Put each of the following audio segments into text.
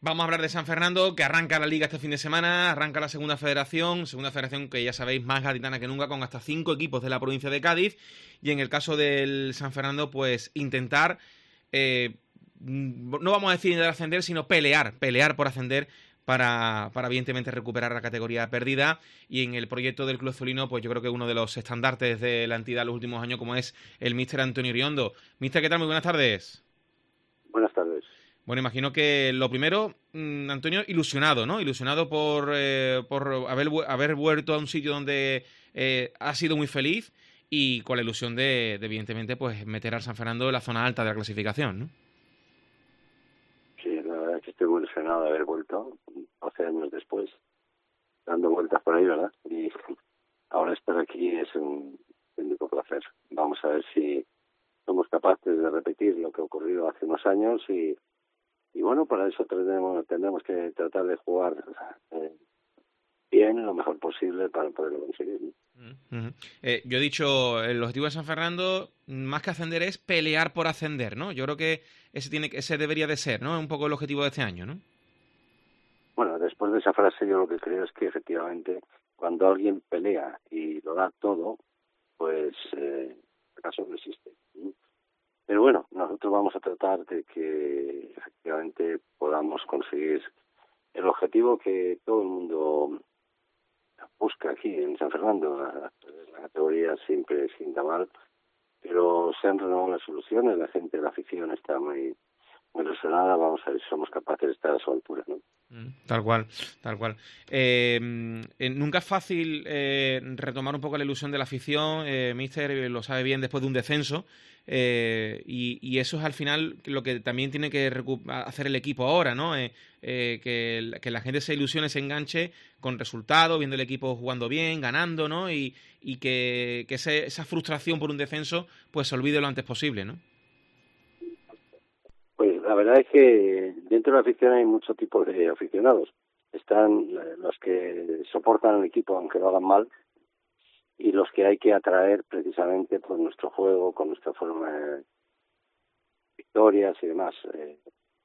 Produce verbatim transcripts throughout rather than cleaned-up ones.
Vamos a hablar de San Fernando, que arranca la Liga este fin de semana, arranca la Segunda Federación, Segunda Federación que ya sabéis más gaditana que nunca, con hasta cinco equipos de la provincia de Cádiz, y en el caso del San Fernando, pues intentar, eh, no vamos a decir intentar ascender, sino pelear, pelear por ascender para, para evidentemente recuperar la categoría perdida, y en el proyecto del Club Azulino, pues yo creo que uno de los estandartes de la entidad en los últimos años, como es el míster Antonio Iriondo. Míster, ¿qué tal? Muy buenas tardes. Buenas tardes. Bueno, imagino que lo primero, mmm, Antonio, ilusionado, ¿no? Ilusionado por, eh, por haber, haber vuelto a un sitio donde eh, ha sido muy feliz y con la ilusión de, de, evidentemente, pues meter al San Fernando en la zona alta de la clasificación, ¿no? Sí, la verdad es que estoy muy ilusionado de haber vuelto doce años después, dando vueltas por ahí, ¿verdad? Y ahora estar aquí es un único placer. Vamos a ver si somos capaces de repetir lo que ocurrió hace unos años y Y bueno, para eso tendremos, tendremos que tratar de jugar eh, bien, lo mejor posible para poderlo conseguir, ¿no? Uh-huh. Eh, yo he dicho, el objetivo de San Fernando, más que ascender, es pelear por ascender, ¿no? Yo creo que ese tiene, ese debería de ser, ¿no? Un poco el objetivo de este año, ¿no? Bueno, después de esa frase yo lo que creo es que efectivamente cuando alguien pelea y lo da todo, pues eh, acaso no existe, ¿no? Pero bueno, nosotros vamos a tratar de que efectivamente podamos conseguir el objetivo que todo el mundo busca aquí en San Fernando. La, la categoría siempre sienta mal, pero se han renovado las soluciones, la gente de la afición está muy, muy ilusionada, vamos a ver si somos capaces de estar a su altura, ¿no? Tal cual, tal cual. Eh, eh, nunca es fácil eh, retomar un poco la ilusión de la afición, eh, Míster lo sabe bien después de un descenso, eh, y, y eso es al final lo que también tiene que hacer el equipo ahora, ¿no? Eh, eh, que, que la gente se ilusione, se enganche con resultados, viendo el equipo jugando bien, ganando, ¿no? Y, y que, que ese, esa frustración por un descenso pues se olvide lo antes posible, ¿no? Pues la verdad es que dentro de la afición hay muchos tipos de aficionados. Están los que soportan al equipo aunque lo hagan mal y los que hay que atraer precisamente por nuestro juego, con nuestra forma de victorias y demás. Eh,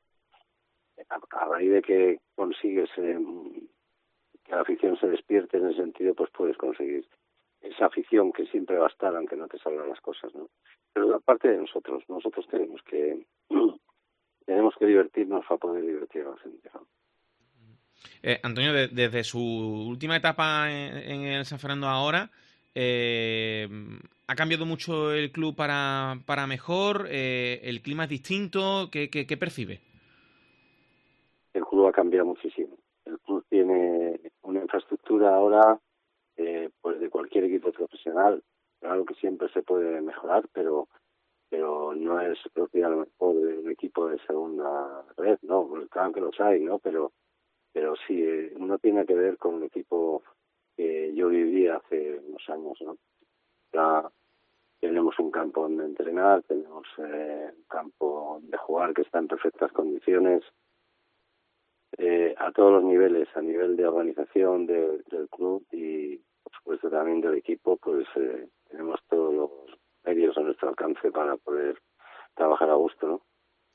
a, a raíz de que consigues eh, que la afición se despierte en ese sentido, pues puedes conseguir esa afición que siempre va a estar aunque no te salgan las cosas, ¿no? Pero aparte de nosotros, nosotros tenemos que tenemos que divertirnos para poder divertir a la gente, ¿no? Eh, Antonio, de, desde su última etapa en, en el San Fernando ahora, eh, ¿ha cambiado mucho el club para, para mejor? Eh, ¿El clima es distinto? ¿Qué, qué, qué percibe? El club ha cambiado muchísimo. El club tiene una infraestructura ahora eh, pues de cualquier equipo profesional. Claro que siempre se puede mejorar, pero pero no es propia a lo mejor de un equipo de segunda red, ¿no? Claro que los hay, ¿no? Pero pero sí, eh, no tiene que ver con el equipo que yo viví hace unos años, ¿no? Ya tenemos un campo donde entrenar, tenemos eh, un campo de jugar que está en perfectas condiciones, eh, a todos los niveles, a nivel de organización de, del club y, por supuesto, también del equipo, pues eh, tenemos todos los medios a nuestro alcance para poder trabajar a gusto, ¿no?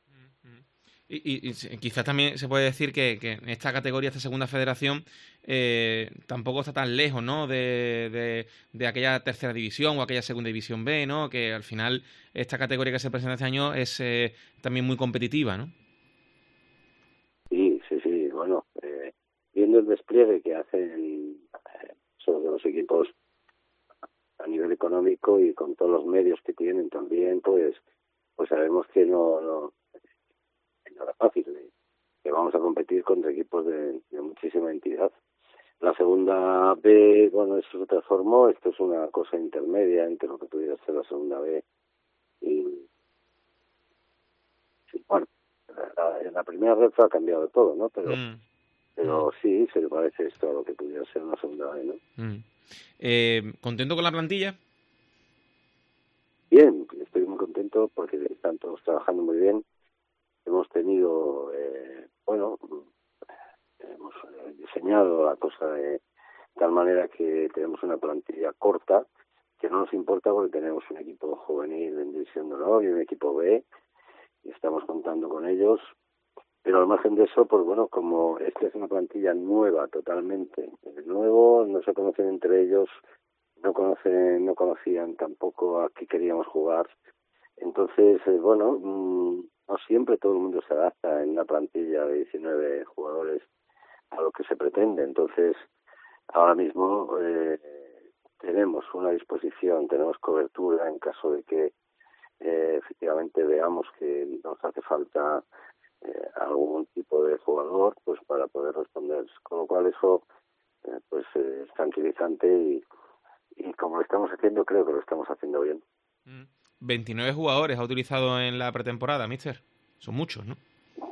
Y, y, y quizás también se puede decir que, que en esta categoría, esta segunda federación, eh, tampoco está tan lejos, ¿no? De, de, de aquella tercera división o aquella segunda división B, ¿no? Que al final esta categoría que se presenta este año es eh, también muy competitiva, ¿no? Sí, sí, sí. Bueno, eh, viendo el despliegue que hacen eh, sobre los equipos a nivel económico y con todos los medios que tienen también, pues pues sabemos que no, no, no es nada fácil, ¿eh? Que vamos a competir contra equipos de, de muchísima entidad. La segunda B, bueno, eso se transformó, esto es una cosa intermedia entre lo que pudiera ser la segunda B y, sí, bueno, la, en la primera red ha cambiado todo, ¿no? Pero Mm, mm, pero sí, se le parece esto a lo que pudiera ser una segunda B, ¿no? mm. Eh, ¿contento con la plantilla? Bien, estoy muy contento porque están todos trabajando muy bien. Hemos tenido, eh, bueno, hemos diseñado la cosa de tal manera que tenemos una plantilla corta, que no nos importa porque tenemos un equipo juvenil en División de Honor y un equipo B, y estamos contando con ellos. Pero al margen de eso, pues bueno, como esta es una plantilla nueva totalmente, de nuevo, no se conocen entre ellos, no conocen, no conocían tampoco a qué queríamos jugar. Entonces, eh, bueno, mmm, no siempre todo el mundo se adapta en una plantilla de diecinueve jugadores a lo que se pretende. Entonces, ahora mismo eh, tenemos una disposición, tenemos cobertura en caso de que eh, efectivamente veamos que nos hace falta eh, algún tipo de jugador, pues para poder responder. Con lo cual eso eh, pues eh, es tranquilizante y, y como lo estamos haciendo, creo que lo estamos haciendo bien. veintinueve jugadores ha utilizado en la pretemporada, mister. Son muchos, ¿no?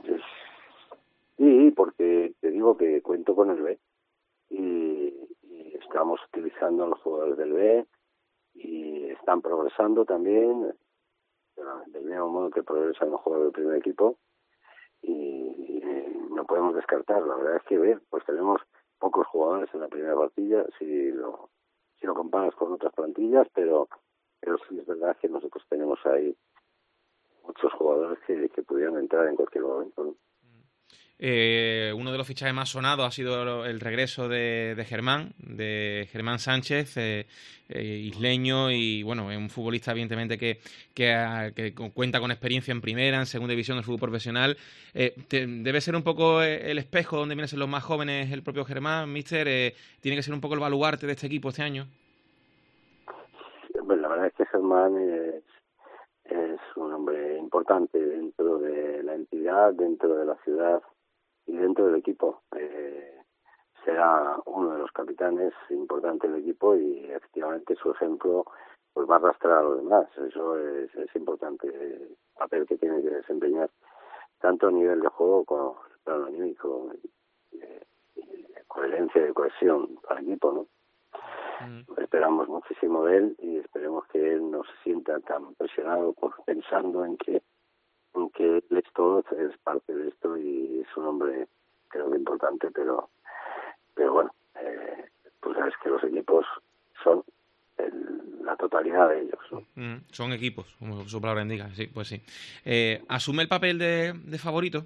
Sí, porque te digo que cuento con el B y, y estamos utilizando a los jugadores del B y están progresando también, del mismo modo que progresan los jugadores del primer equipo y, y no podemos descartar. La verdad es que ver, pues tenemos pocos jugadores en la primera plantilla si lo si lo comparas con otras plantillas, pero pero sí es verdad que nosotros tenemos ahí muchos jugadores que, que pudieran entrar en cualquier momento, ¿no? Eh, uno de los fichajes más sonados ha sido el regreso de, de Germán, de Germán Sánchez, eh, eh, isleño y bueno, es un futbolista evidentemente que, que, ha, que cuenta con experiencia en primera, en segunda división del fútbol profesional. Eh, te, debe ser un poco el espejo donde vienen a ser los más jóvenes el propio Germán, mister. Eh, tiene que ser un poco el baluarte de este equipo este año. Bueno, la verdad es que Germán es, es un hombre importante dentro de la entidad, dentro de la ciudad y dentro del equipo. Eh, será uno de los capitanes importantes del equipo y efectivamente su ejemplo pues va a arrastrar a los demás. Eso es, es importante, el papel que tiene que desempeñar tanto a nivel de juego como el plano anímico, eh, de coherencia y de cohesión para el equipo, ¿no? Mm. Esperamos muchísimo de él y esperemos que él no se sienta tan presionado por pensando en que en que él es todo, es parte de esto y es un hombre creo que importante, pero pero bueno, eh, pues sabes que los equipos son el, la totalidad de ellos, ¿no? Mm, son equipos, como su palabra indica, sí, pues sí. Eh, ¿Asume el papel de, de favorito?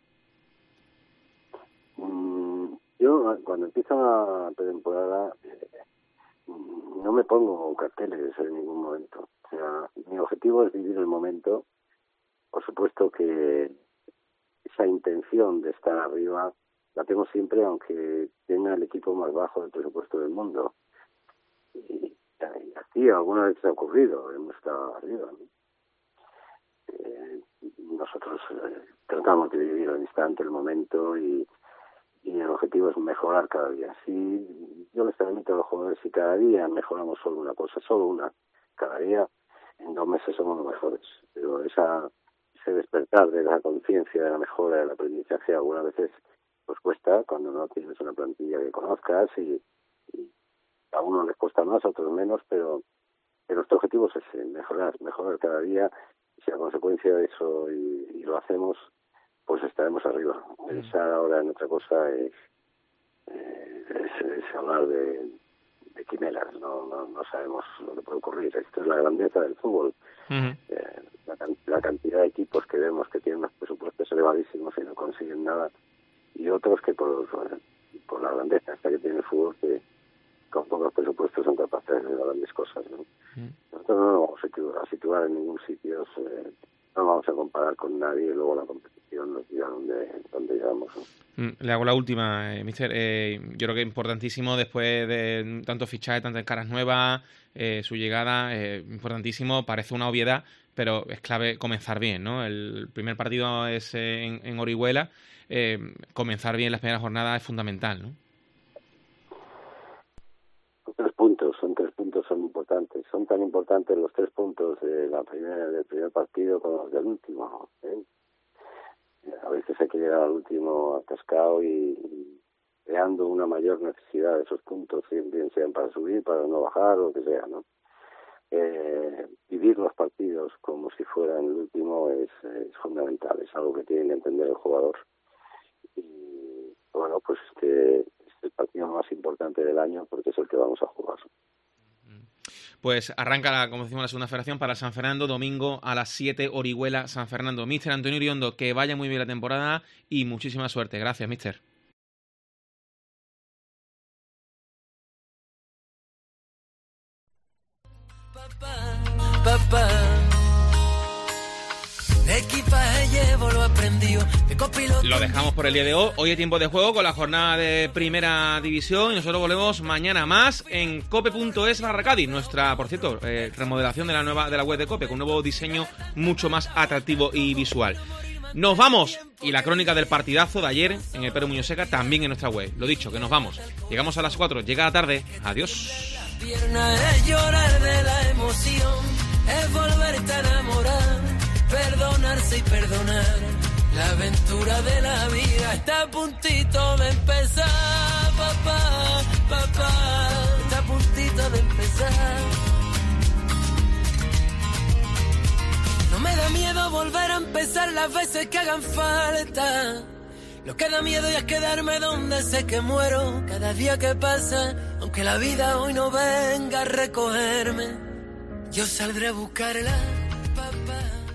Mm, yo cuando empieza la pretemporada eh, no me pongo carteles en ningún momento. O sea, mi objetivo es vivir el momento. Por supuesto que esa intención de estar arriba la tengo siempre, aunque tenga el equipo más bajo del presupuesto del mundo. Y, y así alguna vez ha ocurrido, hemos estado arriba, ¿no? Eh, nosotros eh, tratamos de vivir al instante, el momento y, y el objetivo es mejorar cada día. Si yo les transmito a los jugadores, si cada día mejoramos solo una cosa, solo una, cada día, en dos meses somos los mejores. Pero esa ese despertar de la conciencia, de la mejora, del aprendizaje, algunas veces pues cuesta cuando no tienes una plantilla que conozcas y, y a unos les cuesta más, a otros menos, pero, pero nuestro objetivo es ese, mejorar, mejorar cada día. Y si a consecuencia de eso y, y lo hacemos, pues estaremos arriba. Pensar ahora en otra cosa es, eh, es, es hablar de, de quimeras, no, no, no sabemos lo que puede ocurrir. Esto es la grandeza del fútbol. Uh-huh. Eh, la, la cantidad de equipos que vemos que tienen unos presupuestos elevadísimos y no consiguen nada, y otros que por, por la grandeza hasta que tiene el fútbol, que con pocos presupuestos son capaces de grandes cosas, ¿no? Uh-huh. Nosotros no nos vamos a situar, a situar en ningún sitio, eh, no vamos a comparar con nadie y luego la competición nos dirá dónde, dónde llegamos, ¿no? Le hago la última, eh, mister. Eh, yo creo que es importantísimo después de tantos fichajes, tantas caras nuevas, eh, su llegada, eh, importantísimo, parece una obviedad, pero es clave comenzar bien, ¿no? El primer partido es en, en Orihuela, eh, comenzar bien las primeras jornadas es fundamental, ¿no? Son tres puntos, son tres puntos, son importantes. Son tan importantes los tres puntos de la primera, del primer partido como los del último, ¿eh? A veces hay que llegar al último atascado y, y creando una mayor necesidad de esos puntos, bien sean para subir, para no bajar, o lo que sea, ¿no? Eh, vivir los partidos como si fueran el último es, es fundamental, es algo que tiene que entender el jugador. Y bueno, pues este, este es el partido más importante del año porque es el que vamos a jugar. pues arranca, la, como decimos, la segunda federación para el San Fernando, domingo a las siete, Orihuela, San Fernando. Míster Antonio Iriondo, que vaya muy bien la temporada y muchísima suerte. Gracias, míster. Papá, papá. De equipaje llevo lo aprendido, de copiloto. Lo dejamos por el día de hoy. Hoy es tiempo de juego con la jornada de Primera División y nosotros volvemos mañana más en cope punto es barra Cádiz. Nuestra, por cierto, eh, remodelación de la nueva de la web de Cope con un nuevo diseño mucho más atractivo y visual. Nos vamos y la crónica del partidazo de ayer en el Pedro Muñoz Seca también en nuestra web. Lo dicho, que nos vamos. Llegamos a las cuatro, llega la tarde. Adiós. La pierna es llorar de la emoción, es volverte a enamorar. Perdonarse y perdonar, la aventura de la vida está a puntito de empezar, papá, papá, está a puntito de empezar. No me da miedo volver a empezar las veces que hagan falta. Lo que da miedo ya es quedarme donde sé que muero. Cada día que pasa, aunque la vida hoy no venga a recogerme, yo saldré a buscarla, papá.